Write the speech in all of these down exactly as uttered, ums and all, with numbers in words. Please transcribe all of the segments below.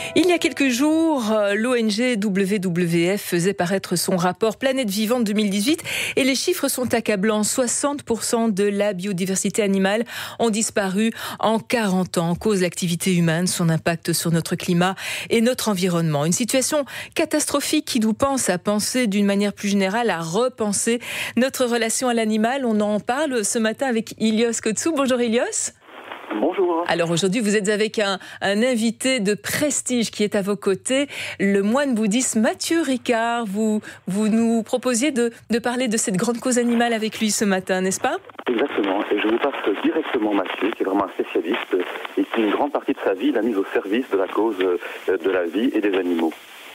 Il y a quelques jours, l'O N G W W F faisait paraître son rapport Planète Vivante deux mille dix-huit et les chiffres sont accablants. soixante pour cent de la biodiversité animale ont disparu en quarante ans. En cause l'activité humaine, son impact sur notre climat et notre environnement. Une situation catastrophique qui nous pense à penser d'une manière plus générale, à repenser notre relation à l'animal. On en parle ce matin avec Ilios Kotsou. Bonjour Ilios. Bonjour. Alors aujourd'hui, vous êtes avec un, un invité de prestige qui est à vos côtés, le moine bouddhiste Mathieu Ricard. Vous, vous nous proposiez de, de parler de cette grande cause animale avec lui ce matin, n'est-ce pas ? Exactement. Et je vous passe directement Mathieu, qui est vraiment un spécialiste et qui, une grande partie de sa vie, l'a mise au service de la cause de la vie et des animaux.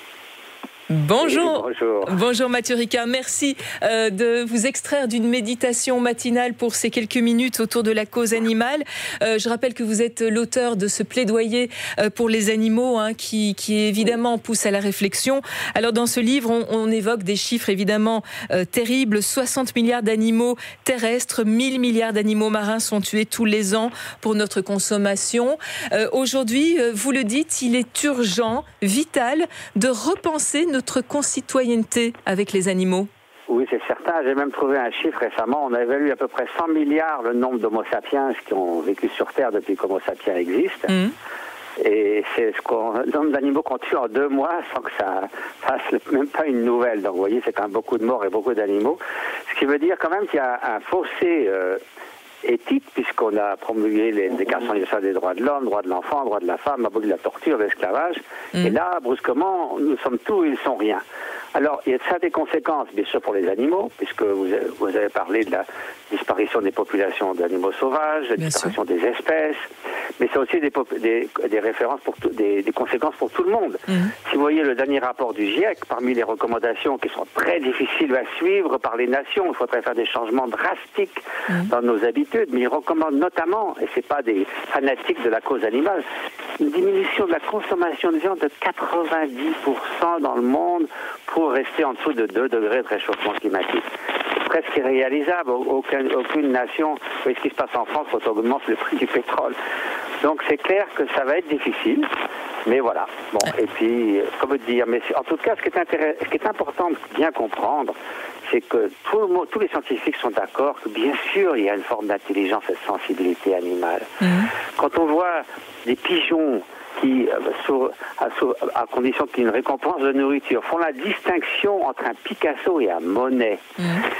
Bonjour. Bonjour. Bonjour Mathieu Ricard. Merci euh, de vous extraire d'une méditation matinale pour ces quelques minutes autour de la cause animale. Euh, je rappelle que vous êtes l'auteur de ce plaidoyer euh, pour les animaux hein, qui, qui évidemment pousse à la réflexion. Alors dans ce livre, on, on évoque des chiffres évidemment euh, terribles. soixante milliards d'animaux terrestres, mille milliards d'animaux marins sont tués tous les ans pour notre consommation. Euh, aujourd'hui, euh, vous le dites, il est urgent, vital de repenser notre concitoyenneté avec les animaux. Oui, c'est certain. J'ai même trouvé un chiffre récemment. On a évalué à peu près cent milliards le nombre d'Homo sapiens qui ont vécu sur Terre depuis qu'Homo sapiens existe. Mmh. Et c'est ce qu'on, le nombre d'animaux qu'on tue en deux mois sans que ça fasse même pas une nouvelle. Donc vous voyez, c'est quand même beaucoup de morts et beaucoup d'animaux. Ce qui veut dire quand même qu'il y a un fossé euh, éthique, puisqu'on a promulgué les déclarations universelles des droits de l'homme, droits de l'enfant, droits de la femme, aboli la torture, l'esclavage. Mmh. Et là, brusquement, nous sommes tout et ils sont rien. Alors, il y a ça des conséquences, bien sûr, pour les animaux, puisque vous avez, vous avez parlé de la disparition des populations d'animaux sauvages, la disparition des espèces, mais c'est aussi des, des, des références pour tout, des, des conséquences pour tout le monde. Mmh. Si vous voyez le dernier rapport du GIEC, parmi les recommandations qui sont très difficiles à suivre par les nations, il faudrait faire des changements drastiques mmh. dans nos habitudes, mais il recommande notamment, et c'est pas des fanatiques de la cause animale, une diminution de la consommation de viande de quatre-vingt-dix pour cent dans le monde pour rester en dessous de deux degrés de réchauffement climatique. C'est presque irréalisable. Aucune, aucune nation, vous voyez ce qui se passe en France quand on augmente le prix du pétrole. Donc c'est clair que ça va être difficile, mais voilà. Bon, et puis, comment dire, mais en tout cas, ce qui est, intéress- ce qui est important de bien comprendre, c'est que tout le monde, tous les scientifiques sont d'accord que bien sûr, il y a une forme d'intelligence et de sensibilité animale. Mmh. Quand on voit des pigeons qui, sur, à, sur, à condition qu'il y ait une récompense de nourriture, font la distinction entre un Picasso et un Monet. Mmh.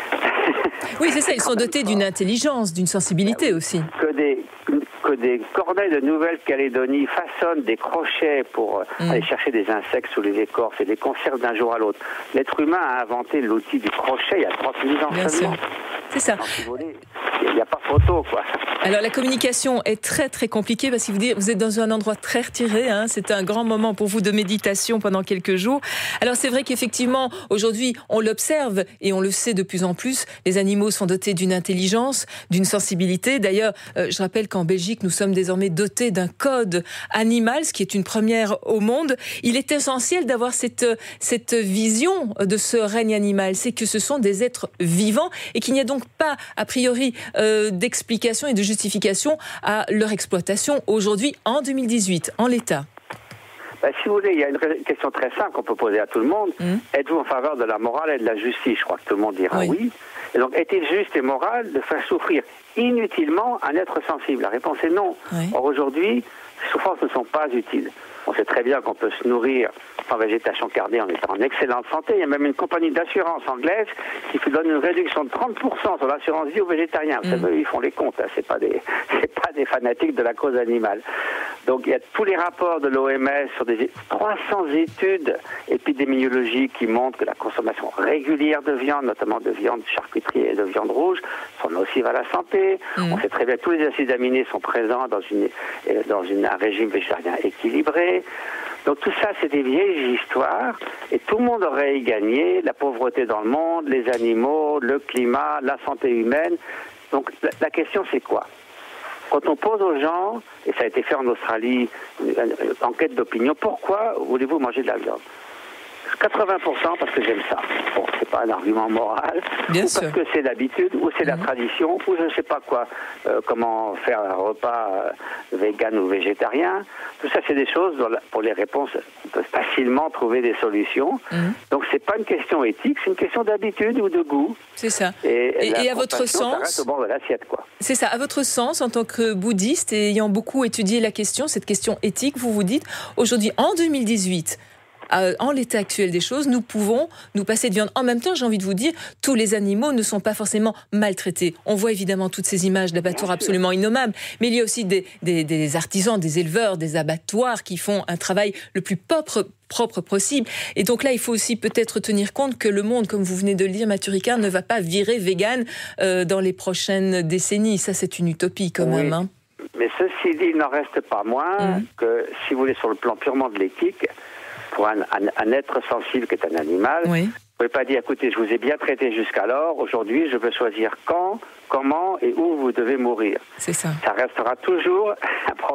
Oui, c'est ça, ils sont dotés d'une intelligence, d'une sensibilité aussi. Que des, que des corneilles de Nouvelle-Calédonie façonnent des crochets pour mmh. aller chercher des insectes sous les écorces et les conservent d'un jour à l'autre. L'être humain a inventé l'outil du crochet il y a trente mille ans Bien seulement. Sûr. C'est ça. Il n'y a pas photo, quoi. Alors la communication est très très compliquée parce que vous, vous êtes dans un endroit très retiré, hein, c'est un grand moment pour vous de méditation pendant quelques jours. Alors c'est vrai qu'effectivement aujourd'hui on l'observe et on le sait de plus en plus, les animaux sont dotés d'une intelligence, d'une sensibilité. D'ailleurs euh, je rappelle qu'en Belgique nous sommes désormais dotés d'un code animal, ce qui est une première au monde. Il est essentiel d'avoir cette, cette vision de ce règne animal, c'est que ce sont des êtres vivants et qu'il n'y a donc pas a priori euh, d'explication et de justification à leur exploitation aujourd'hui en deux mille dix-huit, en l'état. Ben, si vous voulez, il y a une question très simple qu'on peut poser à tout le monde. Mmh. Êtes-vous en faveur de la morale et de la justice ? Je crois que tout le monde dira oui. oui. Et donc, est-il juste et moral de faire souffrir inutilement un être sensible ? La réponse est non. Oui. Or, aujourd'hui, ces souffrances ne sont pas utiles. On sait très bien qu'on peut se nourrir en végétation carnée en étant en excellente santé. Il y a même une compagnie d'assurance anglaise qui vous donne une réduction de trente pour cent sur l'assurance vie aux végétariens. Mmh. Vous savez, ils font les comptes, hein. c'est pas des, c'est pas des fanatiques de la cause animale. Donc il y a tous les rapports de l'O M S sur des trois cents études épidémiologiques qui montrent que la consommation régulière de viande, notamment de viande de charcuterie et de viande rouge, sont nocives à la santé. Mmh. On sait très bien que tous les acides aminés sont présents dans, une, dans une, un régime végétarien équilibré. Donc tout ça, c'est des vieilles histoires et tout le monde aurait y gagné, la pauvreté dans le monde, les animaux, le climat, la santé humaine. Donc la, la question, c'est quoi ? Quand on pose aux gens, et ça a été fait en Australie, une, une enquête d'opinion, pourquoi voulez-vous manger de la viande ? quatre-vingts pour cent parce que j'aime ça. Bon, c'est pas un argument moral. Bien ou sûr. parce que c'est l'habitude, ou c'est la Mmh. tradition, ou je ne sais pas quoi. Euh, comment faire un repas euh, vegan ou végétarien. Tout ça, c'est des choses dont la, pour les réponses, on peut facilement trouver des solutions. Mmh. Donc, c'est pas une question éthique, c'est une question d'habitude ou de goût. C'est ça. Et, et, et à votre sens, ça reste au bord de l'assiette, quoi. C'est ça. À votre sens, en tant que bouddhiste et ayant beaucoup étudié la question, cette question éthique, vous vous dites, aujourd'hui, en deux mille dix-huit, euh, en l'état actuel des choses, nous pouvons nous passer de viande. En même temps, j'ai envie de vous dire, tous les animaux ne sont pas forcément maltraités. On voit évidemment toutes ces images d'abattoirs absolument innommables, mais il y a aussi des, des, des artisans, des éleveurs, des abattoirs qui font un travail le plus propre propre possible. Et donc là, il faut aussi peut-être tenir compte que le monde, comme vous venez de le dire, Mathieu Ricard, ne va pas virer vegan euh, dans les prochaines décennies. Ça, c'est une utopie quand oui. même. Hein. Mais ceci dit, il n'en reste pas moins mmh. que, si vous voulez, sur le plan purement de l'éthique, pour un, un, un être sensible qui est un animal, oui. vous ne pouvez pas dire, écoutez, je vous ai bien traité jusqu'alors, aujourd'hui, je veux choisir quand, comment et où vous devez mourir. C'est ça. Ça restera toujours un problème.